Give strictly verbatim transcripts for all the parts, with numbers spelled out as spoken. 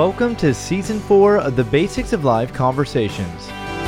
Welcome to Season four of the Basics of Life Conversations.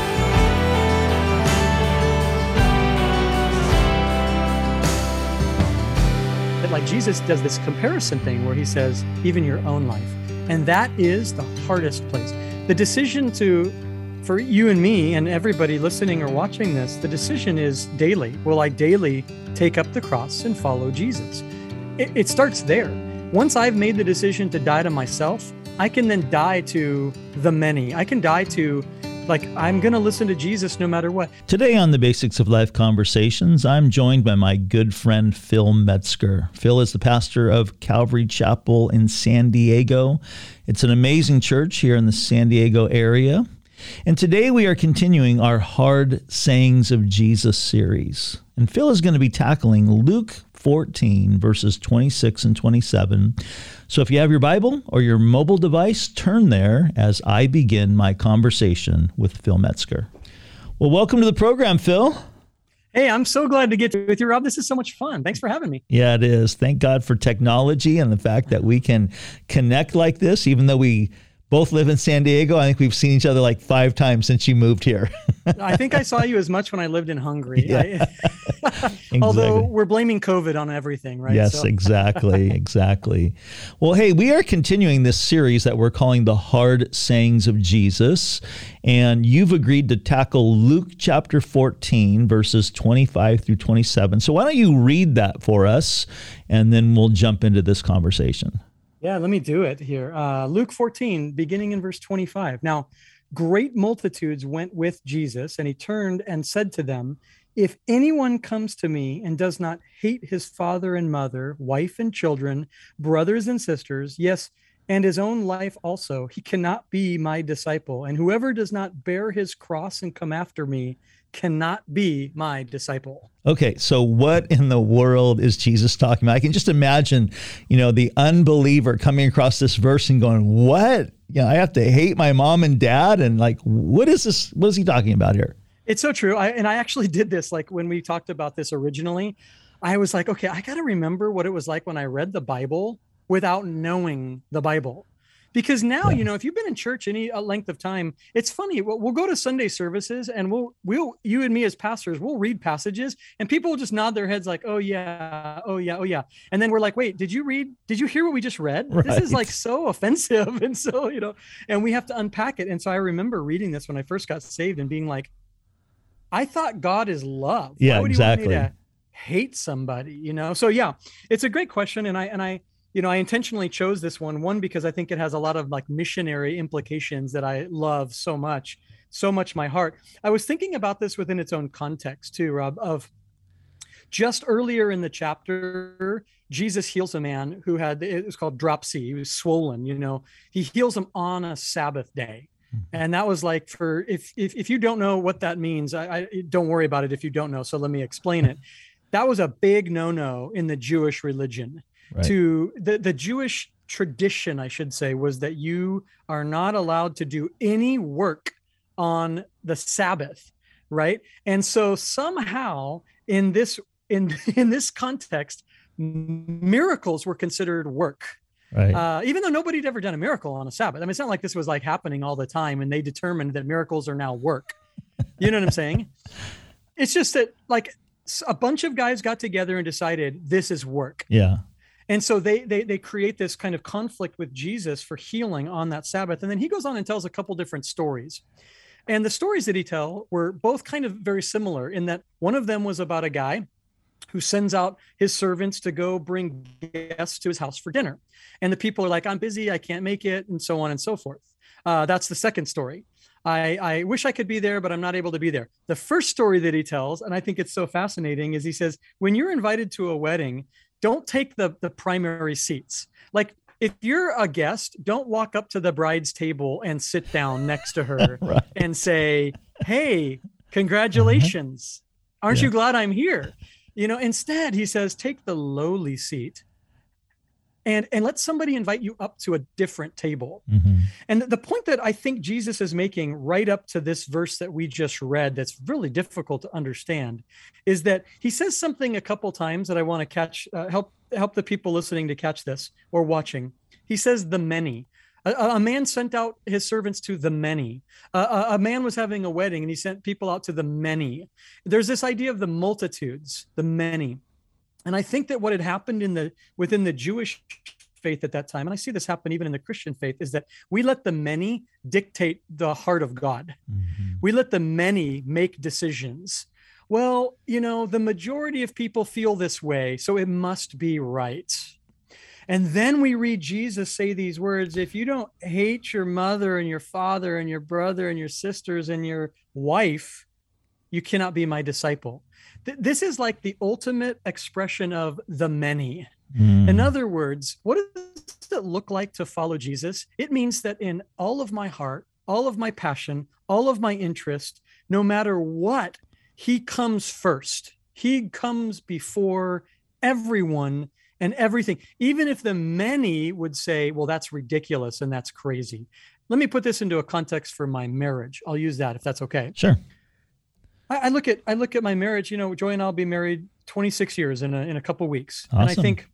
Like Jesus does this comparison thing where he says, even your own life. And that is the hardest place. The decision to, for you and me and everybody listening or watching this, the decision is daily. Will I daily take up the cross and follow Jesus? It, it starts there. Once I've made the decision to die to myself, I can then die to the many. I can die to, like, I'm going to listen to Jesus no matter what. Today on the Basics of Life Conversations, I'm joined by my good friend Phil Metzger. Phil is the pastor of Calvary Chapel in San Diego. It's an amazing church here in the San Diego area. And today we are continuing our Hard Sayings of Jesus series. And Phil is going to be tackling Luke fourteen, verses twenty-six and twenty-seven. So if you have your Bible or your mobile device, turn there as I begin my conversation with Phil Metzger. Well, welcome to the program, Phil. Hey, I'm so glad to get with you, Rob. This is so much fun. Thanks for having me. Yeah, it is. Thank God for technology and the fact that we can connect like this, even though we both live in San Diego. I think we've seen each other like five times since you moved here. I think I saw you as much when I lived in Hungary. Yeah. I, although we're blaming COVID on everything, right? Yes, so. exactly, exactly. Well, hey, we are continuing this series that we're calling The Hard Sayings of Jesus, and you've agreed to tackle Luke chapter fourteen, verses twenty-five through twenty-seven. So why don't you read that for us, and then we'll jump into this conversation. Yeah, let me do it here. Uh, Luke fourteen, beginning in verse twenty-five. Now, great multitudes went with Jesus, and he turned and said to them, if anyone comes to me and does not hate his father and mother, wife and children, brothers and sisters, yes, and his own life also, he cannot be my disciple. And whoever does not bear his cross and come after me cannot be my disciple. Okay, so what in the world is Jesus talking about? I can just imagine, you know, the unbeliever coming across this verse and going, what? You know, I have to hate my mom and dad? And like, what is this? What is he talking about here? It's so true. I, and I actually did this, like when we talked about this originally, I was like, okay, I got to remember what it was like when I read the Bible without knowing the Bible. Because now, yeah. you know, if you've been in church any length of time, it's funny. We'll, we'll go to Sunday services and we'll, we'll, you and me as pastors, we'll read passages and people will just nod their heads like, oh yeah, oh yeah, oh yeah. And then we're like, wait, did you read, did you hear what we just read? Right. This is like so offensive. And so, you know, and we have to unpack it. And so I remember reading this when I first got saved and being like, I thought God is love. Yeah, Why would exactly. He want me to hate somebody, you know? So yeah, it's a great question. And I, and I, you know, I intentionally chose this one, one, because I think it has a lot of like missionary implications that I love so much, so much my heart. I was thinking about this within its own context too, Rob, of just earlier in the chapter, Jesus heals a man who had, it was called dropsy. He was swollen, you know, he heals him on a Sabbath day. And that was like for, if, if, if you don't know what that means, I, I don't worry about it if you don't know. So let me explain it. That was a big no-no in the Jewish religion. Right. To the, the Jewish tradition, I should say, was that you are not allowed to do any work on the Sabbath, right? And so somehow in this in in this context, miracles were considered work. Right. Uh, even though nobody had ever done a miracle on a Sabbath. I mean, it's not like this was like happening all the time and they determined that miracles are now work. You know what I'm saying? It's just that like a bunch of guys got together and decided this is work. Yeah. And so they, they they create this kind of conflict with Jesus for healing on that Sabbath. And then he goes on and tells a couple different stories. And the stories that he tell were both kind of very similar in that one of them was about a guy who sends out his servants to go bring guests to his house for dinner. And the people are like, I'm busy, I can't make it, and so on and so forth. Uh, that's the second story. I, I wish I could be there, but I'm not able to be there. The first story that he tells, and I think it's so fascinating, is he says, when you're invited to a wedding, don't take the, the primary seats. Like if you're a guest, don't walk up to the bride's table and sit down next to her right. and say, hey, congratulations. Uh-huh. Aren't yeah. you glad I'm here? You know, instead he says, take the lowly seat and, and let somebody invite you up to a different table. Mm-hmm. And the point that I think Jesus is making right up to this verse that we just read, that's really difficult to understand, is that he says something a couple times that I want to catch, uh, help, help the people listening to catch this or watching. He says the many. A, a man sent out his servants to the many. Uh, a, a man was having a wedding and he sent people out to the many. There's this idea of the multitudes, the many. And I think that what had happened in the within the Jewish faith at that time, and I see this happen even in the Christian faith, is that we let the many dictate the heart of God. Mm-hmm. We let the many make decisions. Well, you know, the majority of people feel this way, so it must be right. And then we read Jesus say these words: if you don't hate your mother and your father and your brother and your sisters and your wife, you cannot be my disciple. Th- this is like the ultimate expression of the many. Mm. In other words, what does it look like to follow Jesus? It means that in all of my heart, all of my passion, all of my interest, no matter what, he comes first. He comes before everyone and everything, even if the many would say, well, that's ridiculous and that's crazy. Let me put this into a context for my marriage. I'll use that if that's okay. Sure. I, I look at I look at my marriage. You know, Joy and I'll be married twenty-six years in a in a couple weeks, awesome. And I think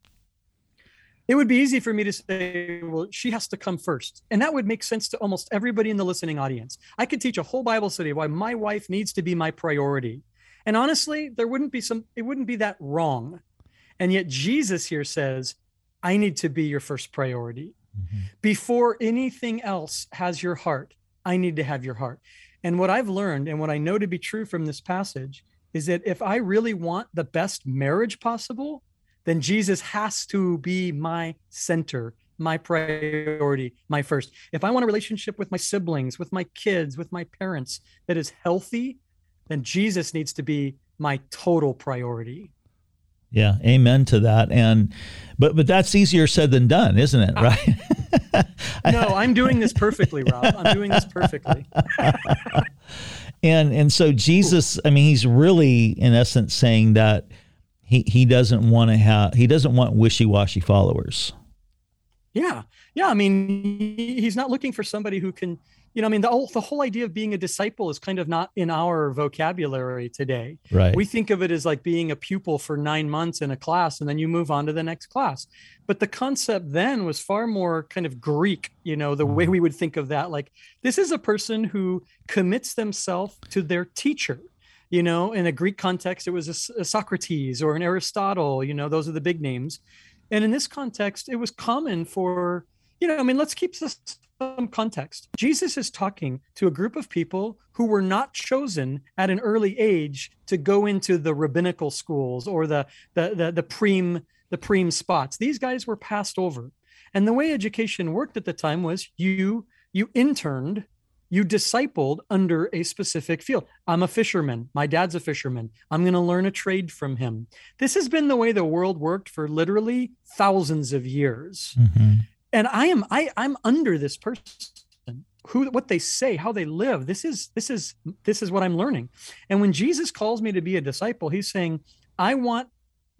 it would be easy for me to say, well, she has to come first, and that would make sense to almost everybody in the listening audience. I could teach a whole Bible study why my wife needs to be my priority, and honestly, there wouldn't be some. It wouldn't be that wrong. And yet Jesus here says, I need to be your first priority. Mm-hmm. Before anything else has your heart, I need to have your heart. And what I've learned and what I know to be true from this passage is that if I really want the best marriage possible, then Jesus has to be my center, my priority, my first. If I want a relationship with my siblings, with my kids, with my parents that is healthy, then Jesus needs to be my total priority. Yeah, amen to that. And but but that's easier said than done, isn't it? Right? No, I'm doing this perfectly, Rob. I'm doing this perfectly. and and so Jesus, I mean, he's really in essence saying that he he doesn't want to have he doesn't want wishy-washy followers. Yeah, yeah. I mean, he's not looking for somebody who can. You know, I mean, the whole, the whole idea of being a disciple is kind of not in our vocabulary today. Right. We think of it as like being a pupil for nine months in a class and then you move on to the next class. But the concept then was far more kind of Greek, you know, the way we would think of that. Like, this is a person who commits themselves to their teacher. You know, in a Greek context, it was a, a Socrates or an Aristotle, you know, those are the big names. And in this context, it was common for, you know, I mean, let's keep this some context. Jesus is talking to a group of people who were not chosen at an early age to go into the rabbinical schools or the the the, the preem the preem spots. These guys were passed over. And the way education worked at the time was you you interned, you discipled under a specific field. I'm a fisherman. My dad's a fisherman. I'm going to learn a trade from him. This has been the way the world worked for literally thousands of years. Mm-hmm. And I am I I'm under this person, who what they say, how they live. This is this is this is what I'm learning. And when Jesus calls me to be a disciple, he's saying, I want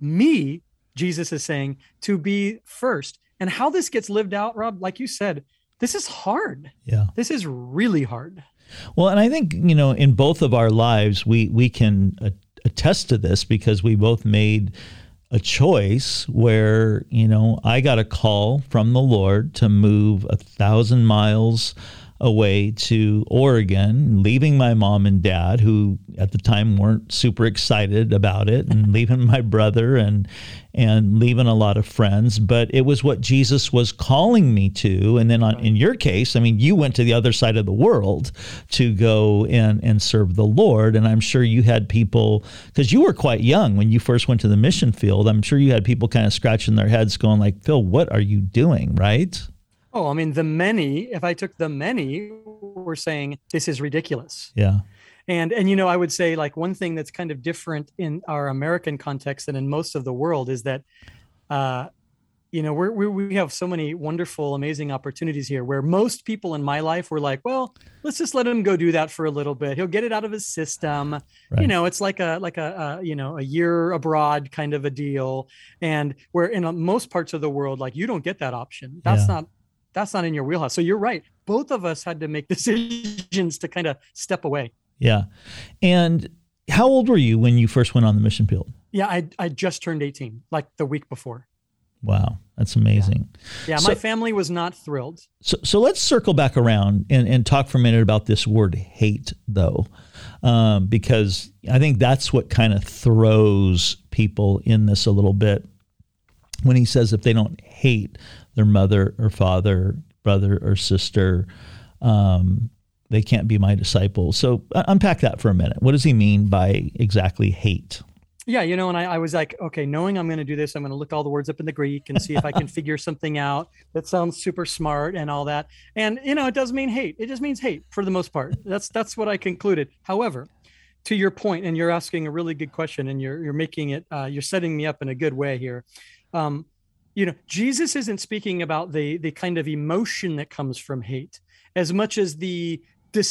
me, Jesus is saying, to be first. And how this gets lived out, Rob, like you said, this is hard. Yeah. This is really hard. Well, and I think, you know, in both of our lives, we we can attest to this because we both made a choice where, you know, I got a call from the Lord to move a thousand miles away to Oregon, leaving my mom and dad, who at the time weren't super excited about it, and leaving my brother and and leaving a lot of friends. But it was what Jesus was calling me to. And then on, in your case, I mean, you went to the other side of the world to go and, and serve the Lord. And I'm sure you had people, because you were quite young when you first went to the mission field, I'm sure you had people kind of scratching their heads going like, Phil, what are you doing, right? Oh, I mean, the many, if I took the many, were saying, this is ridiculous. Yeah. And, and, you know, I would say like one thing that's kind of different in our American context and in most of the world is that, uh, you know, we're, we're, we have so many wonderful, amazing opportunities here where most people in my life were like, well, let's just let him go do that for a little bit. He'll get it out of his system. Right. You know, it's like a, like a, a, you know, a year abroad kind of a deal. And where in most parts of the world, like you don't get that option. That's yeah. not, that's not in your wheelhouse. So you're right. Both of us had to make decisions to kind of step away. Yeah. And how old were you when you first went on the mission field? Yeah, I I just turned eighteen, like the week before. Wow. That's amazing. Yeah, so, my family was not thrilled. So, so let's circle back around and, and talk for a minute about this word hate, though, um, because I think that's what kind of throws people in this a little bit. When he says if they don't hate their mother or father, brother or sister, um, they can't be my disciples. So uh, unpack that for a minute. What does he mean by exactly hate? Yeah, you know, and I, I was like, okay, knowing I'm going to do this, I'm going to look all the words up in the Greek and see if I can figure something out that sounds super smart and all that. And, you know, it doesn't mean hate. It just means hate for the most part. That's that's what I concluded. However, to your point, and you're asking a really good question, and you're you're making it, uh, you're setting me up in a good way here. Um, you know, Jesus isn't speaking about the the kind of emotion that comes from hate as much as the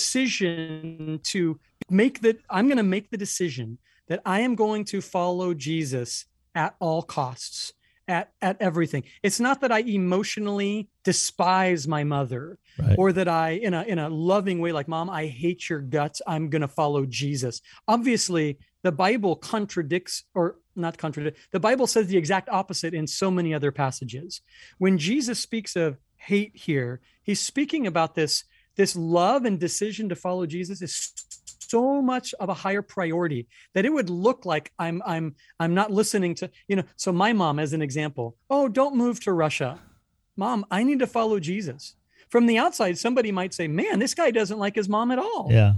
decision to make the, I'm going to make the decision that I am going to follow Jesus at all costs, at, at everything. It's not that I emotionally despise my mother, right, or that I, in a, in a loving way, like, Mom, I hate your guts, I'm going to follow Jesus. Obviously, the Bible contradicts, or not contradict, the Bible says the exact opposite in so many other passages. When Jesus speaks of hate here, he's speaking about this, this love and decision to follow Jesus is so much of a higher priority that it would look like I'm I'm I'm not listening to, you know, so my mom, as an example, oh, don't move to Russia. Mom, I need to follow Jesus. From the outside, somebody might say, man, this guy doesn't like his mom at all. Yeah.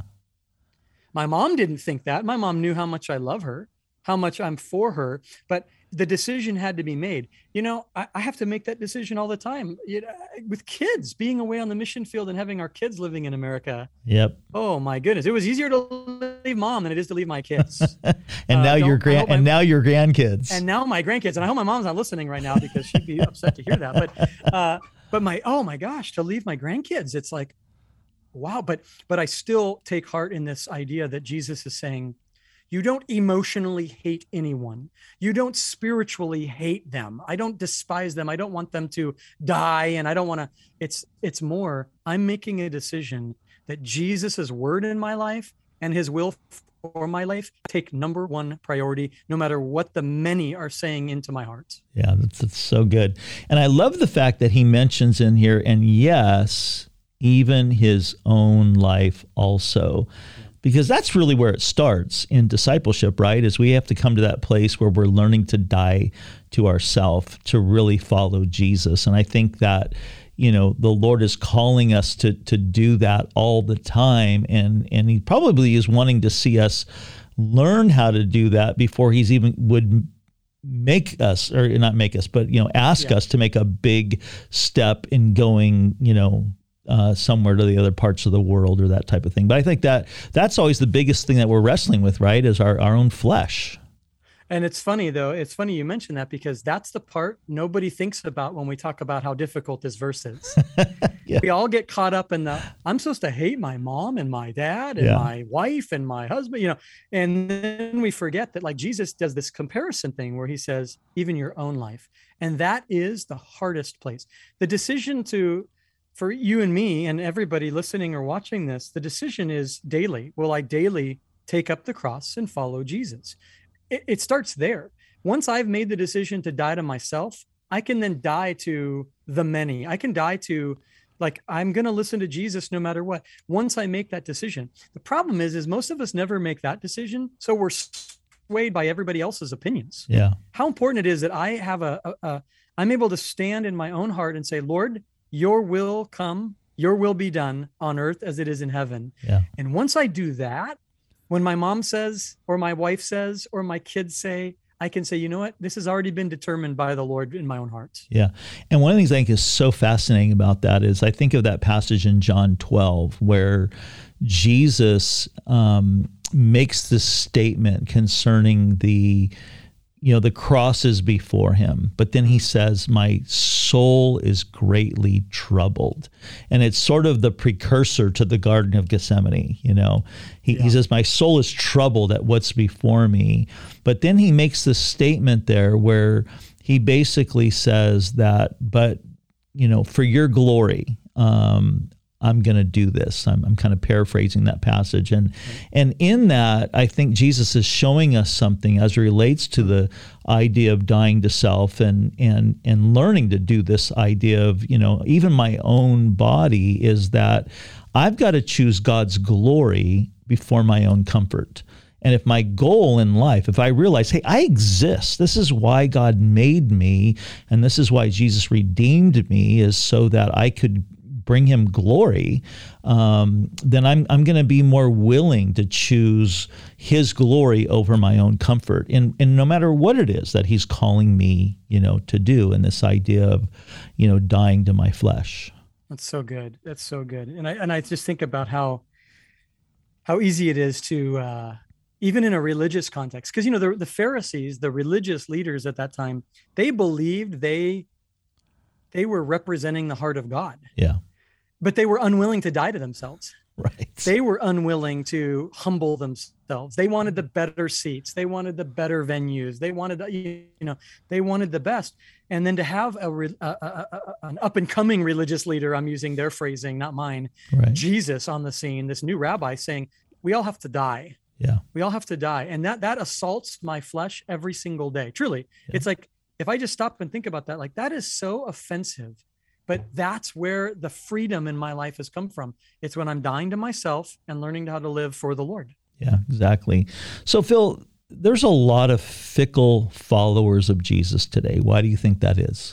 My mom didn't think that. My mom knew how much I love her, how much I'm for her, but the decision had to be made. You know, I, I have to make that decision all the time. You know, with kids, being away on the mission field and having our kids living in America. Yep. Oh my goodness, it was easier to leave Mom than it is to leave my kids. and uh, now your grand and my, now your grandkids. And now my grandkids. And I hope my mom's not listening right now because she'd be upset to hear that. But uh, but my oh my gosh, to leave my grandkids, it's like, wow. But but I still take heart in this idea that Jesus is saying, you don't emotionally hate anyone. You don't spiritually hate them. I don't despise them. I don't want them to die. And I don't want to, it's, it's more, I'm making a decision that Jesus's word in my life and his will for my life take number one priority, no matter what the many are saying into my heart. Yeah, that's, that's so good. And I love the fact that he mentions in here, and yes, even his own life also. Because that's really where it starts in discipleship, right? Is we have to come to that place where we're learning to die to ourselves to really follow Jesus. And I think that, you know, the Lord is calling us to to do that all the time. And and he probably is wanting to see us learn how to do that before he's even would make us, or not make us, but, you know, ask yeah. us to make a big step in going, you know, Uh, somewhere to the other parts of the world or that type of thing. But I think that that's always the biggest thing that we're wrestling with, right? Is our, our own flesh. And it's funny though, it's funny you mentioned that because that's the part nobody thinks about when we talk about how difficult this verse is. yeah. We all get caught up in the, I'm supposed to hate my mom and my dad and yeah. my wife and my husband, you know, and then we forget that, like, Jesus does this comparison thing where he says, even your own life. And that is the hardest place. The decision to, for you and me and everybody listening or watching this, the decision is daily. Will I daily take up the cross and follow Jesus? It, it starts there. Once I've made the decision to die to myself, I can then die to the many. I can die to, like, I'm going to listen to Jesus no matter what. Once I make that decision, the problem is, is most of us never make that decision. So we're swayed by everybody else's opinions. Yeah. How important it is that I have a, a, a I'm able to stand in my own heart and say, Lord, your will come, your will be done on earth as it is in heaven. Yeah. And once I do that, when my mom says, or my wife says, or my kids say, I can say, you know what, this has already been determined by the Lord in my own heart. Yeah. And one of the things I think is so fascinating about that is I think of that passage in John twelve where Jesus um, makes this statement concerning the you know, the cross is before him, but then he says, my soul is greatly troubled. And it's sort of the precursor to the Garden of Gethsemane. You know, he, yeah. he says, my soul is troubled at what's before me. But then he makes this statement there where he basically says that, but, you know, for your glory, um, I'm going to do this. I'm, I'm kind of paraphrasing that passage. And and in that, I think Jesus is showing us something as it relates to the idea of dying to self and and and learning to do this idea of, you know, even my own body, is that I've got to choose God's glory before my own comfort. And if my goal in life, if I realize, hey, I exist, this is why God made me, and this is why Jesus redeemed me, is so that I could bring him glory, um, then I'm I'm going to be more willing to choose his glory over my own comfort. And and no matter what it is that he's calling me, you know, to do, and this idea of, you know, dying to my flesh. That's so good. That's so good. And I and I just think about how how easy it is to uh, even in a religious context, because you know the the Pharisees, the religious leaders at that time, they believed they they were representing the heart of God. Yeah. But they were unwilling to die to themselves. Right. They were unwilling to humble themselves. They wanted the better seats. They wanted the better venues. They wanted, the, you know, they wanted the best. And then to have a, a, a, a an up and coming religious leader, I'm using their phrasing, not mine, right. Jesus on the scene, this new rabbi saying, we all have to die. Yeah. We all have to die. And that, that assaults my flesh every single day. Truly. Yeah. It's like, if I just stop and think about that, like that is so offensive. But that's where the freedom in my life has come from. It's when I'm dying to myself and learning how to live for the Lord. Yeah, exactly. So, Phil, there's a lot of fickle followers of Jesus today. Why do you think that is?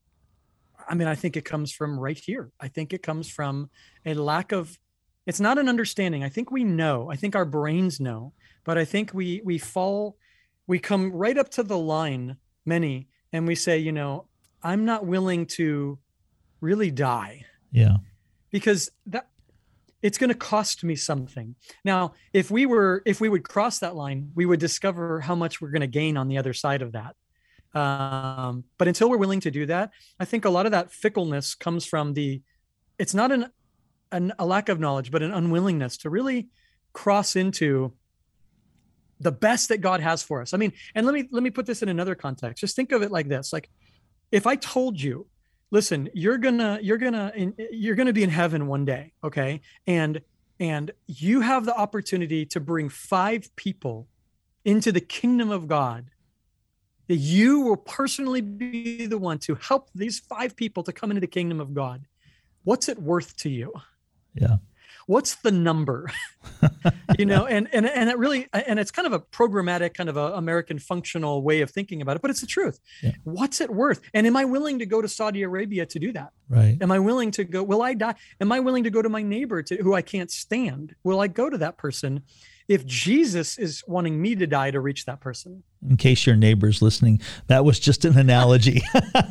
I mean, I think it comes from right here. I think it comes from a lack of, it's not an understanding. I think we know, I think our brains know, but I think we we fall, we come right up to the line, many, and we say, you know, I'm not willing to really die. Yeah. Because that it's going to cost me something. Now, if we were, if we would cross that line, we would discover how much we're going to gain on the other side of that. Um, but until we're willing to do that, I think a lot of that fickleness comes from the, it's not an, an a lack of knowledge, but an unwillingness to really cross into the best that God has for us. I mean, and let me, let me put this in another context. Just think of it like this. Like if I told you, listen, you're gonna, you're gonna, you're gonna be in heaven one day, okay? And and you have the opportunity to bring five people into the kingdom of God. That you will personally be the one to help these five people to come into the kingdom of God. What's it worth to you? Yeah. What's the number? you know, and and and it really, and it's kind of a programmatic, kind of a American functional way of thinking about it, but it's the truth. Yeah. What's it worth? And am I willing to go to Saudi Arabia to do that? Right. Am I willing to go? Will I die? Am I willing to go to my neighbor to who I can't stand? Will I go to that person if Jesus is wanting me to die to reach that person? In case your neighbor's listening, that was just an analogy.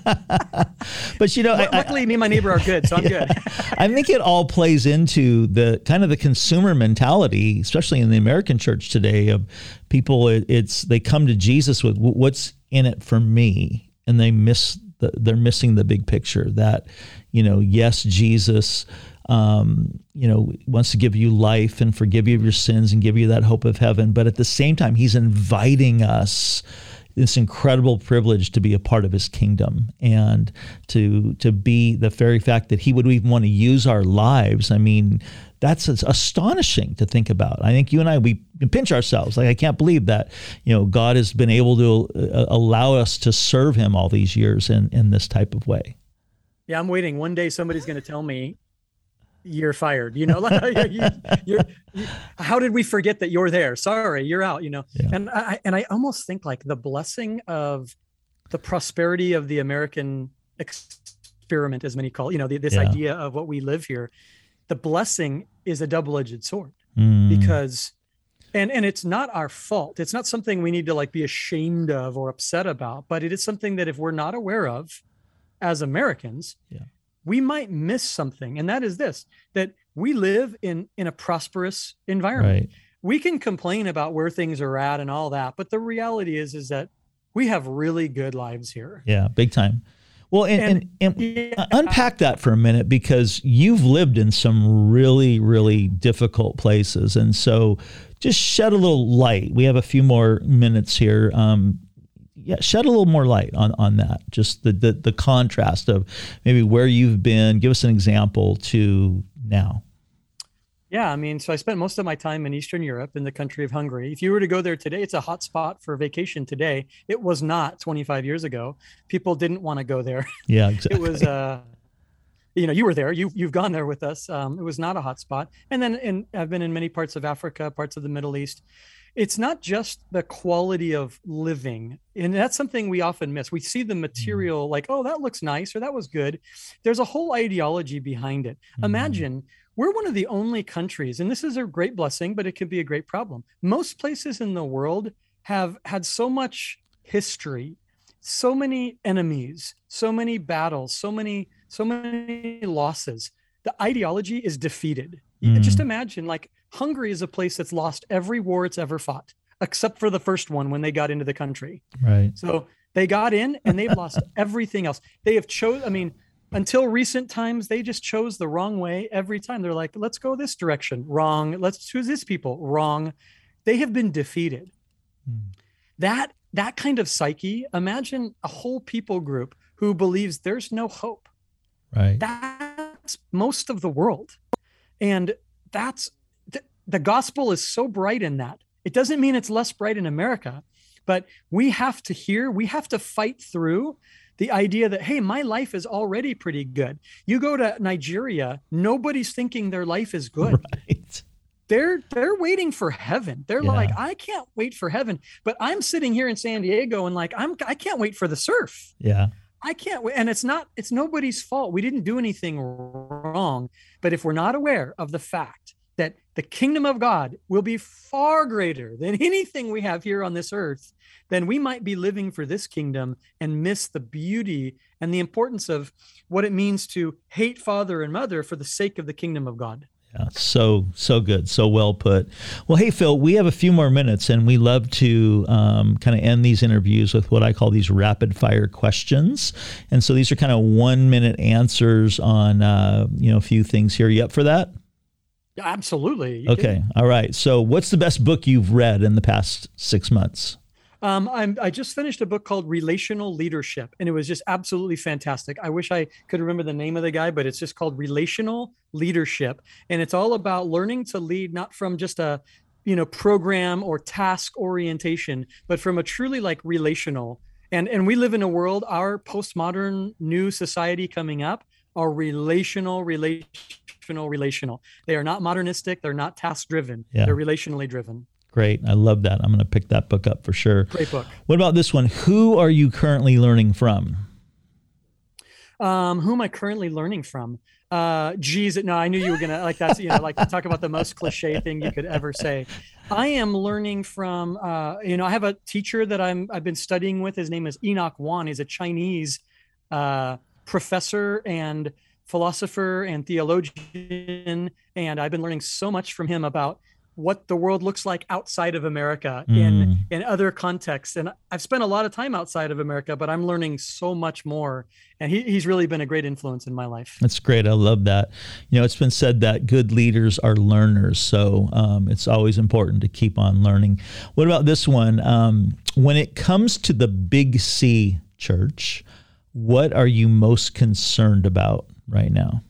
But you know, well, I, luckily, I, me and my neighbor are good, so I'm yeah. good. I think it all plays into the kind of the consumer mentality, especially in the American church today, of people. It, it's they come to Jesus with what's in it for me, and they miss the, they're missing the big picture. That, you know, yes, Jesus, um, you know, wants to give you life and forgive you of your sins and give you that hope of heaven. But at the same time, he's inviting us this incredible privilege to be a part of his kingdom and to to be the very fact that he would even want to use our lives. I mean, that's astonishing to think about. I think you and I, we pinch ourselves. Like, I can't believe that, you know, God has been able to allow us to serve him all these years in, in this type of way. Yeah, I'm waiting. One day somebody's going to tell me, you're fired, you know, you, you're, you, how did we forget that you're there? Sorry, you're out, you know? Yeah. And I, and I almost think like the blessing of the prosperity of the American experiment, as many call it, you know, the, this yeah. idea of what we live here, the blessing is a double-edged sword mm. because, and, and it's not our fault. It's not something we need to like be ashamed of or upset about, but it is something that if we're not aware of as Americans, yeah. we might miss something. And that is this, that we live in, in a prosperous environment. Right. We can complain about where things are at and all that, but the reality is, is that we have really good lives here. Yeah, big time. Well, and, and, and, and yeah. unpack that for a minute, because you've lived in some really, really difficult places. And so just shed a little light. We have a few more minutes here. Um, Yeah, shed a little more light on, on that, just the, the the contrast of maybe where you've been. Give us an example to now? Yeah, I mean, so I spent most of my time in Eastern Europe in the country of Hungary. If you were to go there today, it's a hot spot for vacation today. It was not twenty-five years ago. People didn't want to go there. Yeah, exactly. It was, uh, you know, you were there, you, you've gone there with us. Um, it was not a hot spot. And then in, I've been in many parts of Africa, parts of the Middle East. It's not just the quality of living. And that's something we often miss. We see the material like, oh, that looks nice, or that was good. There's a whole ideology behind it. Mm-hmm. Imagine we're one of the only countries, and this is a great blessing, but it could be a great problem. Most places in the world have had so much history, so many enemies, so many battles, so many, so many losses. The ideology is defeated. Mm. Just imagine, like, Hungary is a place that's lost every war it's ever fought, except for the first one when they got into the country. Right. So they got in and they've lost everything else. They have chose, I mean, until recent times, they just chose the wrong way every time. They're like, let's go this direction. Wrong. Let's choose this people. Wrong. They have been defeated. Mm. That, that kind of psyche, imagine a whole people group who believes there's no hope. Right. That's most of the world. And that's, th- the gospel is so bright in that. It doesn't mean it's less bright in America, but we have to hear, we have to fight through the idea that, hey, my life is already pretty good. You go to Nigeria, nobody's thinking their life is good. Right. They're they're waiting for heaven. They're yeah. like, I can't wait for heaven. But I'm sitting here in San Diego and like, I'm I can't wait for the surf. Yeah. I can't wait. And it's not, it's nobody's fault. We didn't do anything wrong. But if we're not aware of the fact that the kingdom of God will be far greater than anything we have here on this earth, then we might be living for this kingdom and miss the beauty and the importance of what it means to hate father and mother for the sake of the kingdom of God. Yeah, so, so good. So well put. Well, hey, Phil, we have a few more minutes, and we love to um, kind of end these interviews with what I call these rapid fire questions. And so these are kind of one minute answers on, uh, you know, a few things here. You up for that? Absolutely. You okay. can. All right. So what's the best book you've read in the past six months? Um, I'm, I just finished a book called Relational Leadership, and it was just absolutely fantastic. I wish I could remember the name of the guy, but it's just called Relational Leadership. And it's all about learning to lead, not from just a, you know, program or task orientation, but from a truly like relational. And, and we live in a world, our postmodern new society coming up are relational, relational, relational. They are not modernistic. They're not task driven. Yeah. They're relationally driven. Great. I love that. I'm going to pick that book up for sure. Great book. What about this one? Who are you currently learning from? Um, who am I currently learning from? Uh, geez, no, I knew you were going to like that's, you know, like talk about the most cliche thing you could ever say. I am learning from, uh, you know, I have a teacher that I'm, I've been studying with. His name is Enoch Wan. He's a Chinese, uh, professor and philosopher and theologian. And I've been learning so much from him about what the world looks like outside of America mm. in, in other contexts. And I've spent a lot of time outside of America, but I'm learning so much more. And he, he's really been a great influence in my life. That's great. I love that. You know, it's been said that good leaders are learners. So um, it's always important to keep on learning. What about this one? Um, when it comes to the Big C church, what are you most concerned about right now?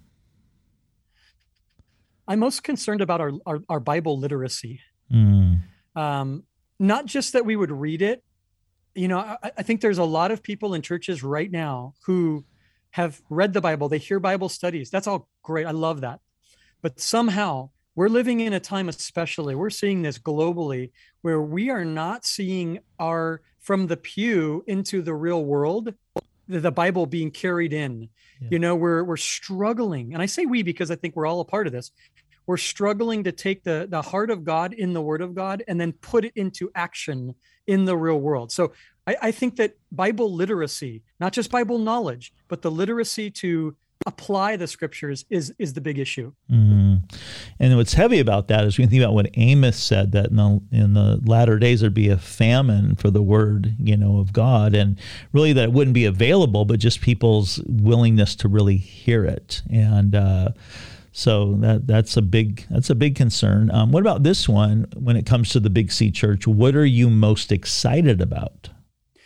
I'm most concerned about our, our, our Bible literacy. Mm. Um, not just that we would read it. You know, I, I think there's a lot of people in churches right now who have read the Bible. They hear Bible studies. That's all great. I love that. But somehow we're living in a time, especially, we're seeing this globally, where we are not seeing our, from the pew into the real world, the, the Bible being carried in. Yeah. You know, we're we're struggling. And I say we because I think we're all a part of this. We're struggling to take the, the heart of God in the Word of God and then put it into action in the real world. So I, I think that Bible literacy, not just Bible knowledge, but the literacy to apply the scriptures is is the big issue. Mm-hmm. And what's heavy about that is we can think about what Amos said, that in the, in the latter days there'd be a famine for the word, you know, of God, and really that it wouldn't be available, but just people's willingness to really hear it. And uh, so that that's a big that's a big concern. Um, what about this one? When it comes to the Big C church, what are you most excited about?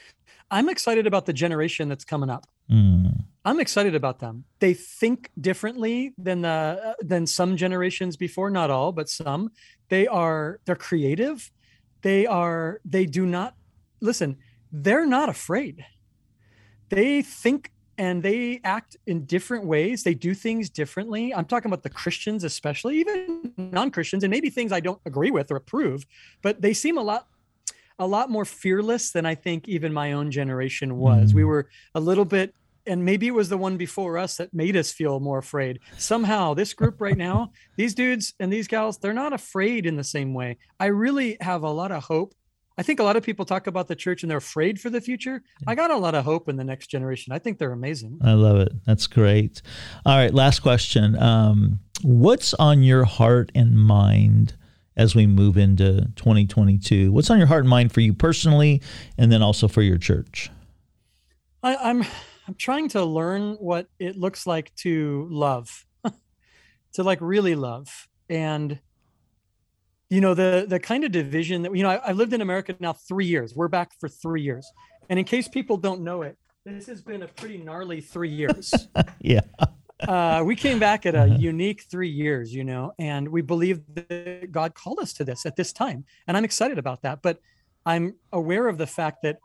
I'm excited about the generation that's coming up. Mm. I'm excited about them. They think differently than the uh, than some generations before, not all, but some. They are they're creative. They are they do not listen, they're not afraid. They think and they act in different ways. They do things differently. I'm talking about the Christians, especially, even non-Christians, and maybe things I don't agree with or approve, but they seem a lot a lot more fearless than I think even my own generation was. Mm. We were a little bit, and maybe it was the one before us that made us feel more afraid. Somehow this group right now, these dudes and these gals, they're not afraid in the same way. I really have a lot of hope. I think a lot of people talk about the church and they're afraid for the future. I got a lot of hope in the next generation. I think they're amazing. I love it. That's great. All right. Last question. Um, what's on your heart and mind as we move into twenty twenty-two? What's on your heart and mind for you personally, and then also for your church? I, I'm I'm trying to learn what it looks like to love, to like really love. And, you know, the the kind of division that, you know, I, I lived in America now three years. We're back for three years. And in case people don't know it, this has been a pretty gnarly three years. Yeah. Uh, we came back at a uh-huh. unique three years, you know, and we believe that God called us to this at this time. And I'm excited about that. But I'm aware of the fact that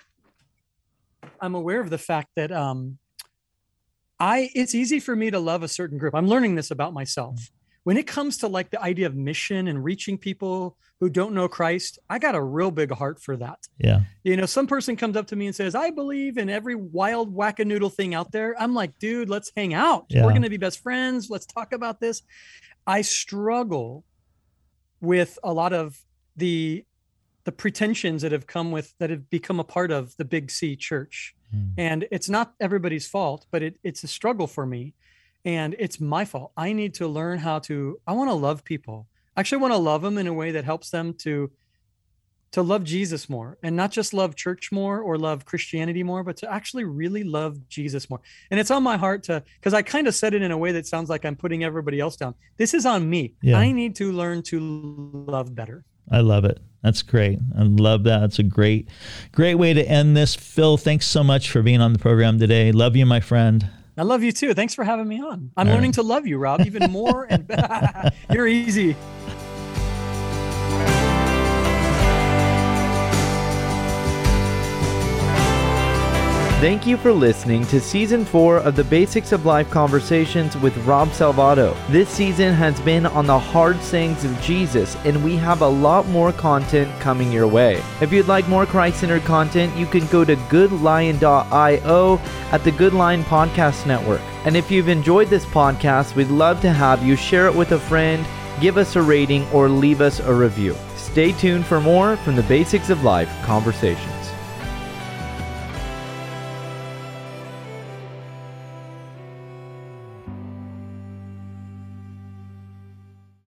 I'm aware of the fact that um, I it's easy for me to love a certain group. I'm learning this about myself. When it comes to like the idea of mission and reaching people who don't know Christ, I got a real big heart for that. Yeah. You know, some person comes up to me and says, I believe in every wild wackadoodle thing out there. I'm like, dude, let's hang out. Yeah. We're going to be best friends. Let's talk about this. I struggle with a lot of the the pretensions that have come with, that have become a part of the Big C church. Hmm. And it's not everybody's fault, but it, it's a struggle for me. And it's my fault. I need to learn how to, I want to love people. I actually want to love them in a way that helps them to, to love Jesus more, and not just love church more or love Christianity more, but to actually really love Jesus more. And it's on my heart to, because I kind of said it in a way that sounds like I'm putting everybody else down. This is on me. Yeah. I need to learn to love better. I love it. That's great. I love that. It's a great, great way to end this. Phil, thanks so much for being on the program today. Love you, my friend. I love you too. Thanks for having me on. I'm All learning right. to love you, Rob, even more. And you're easy. Thank you for listening to Season four of the Basics of Life Conversations with Rob Salvato. This season has been on the hard sayings of Jesus, and we have a lot more content coming your way. If you'd like more Christ-centered content, you can go to good lion dot io at the Good Lion Podcast Network. And if you've enjoyed this podcast, we'd love to have you share it with a friend, give us a rating, or leave us a review. Stay tuned for more from the Basics of Life Conversations.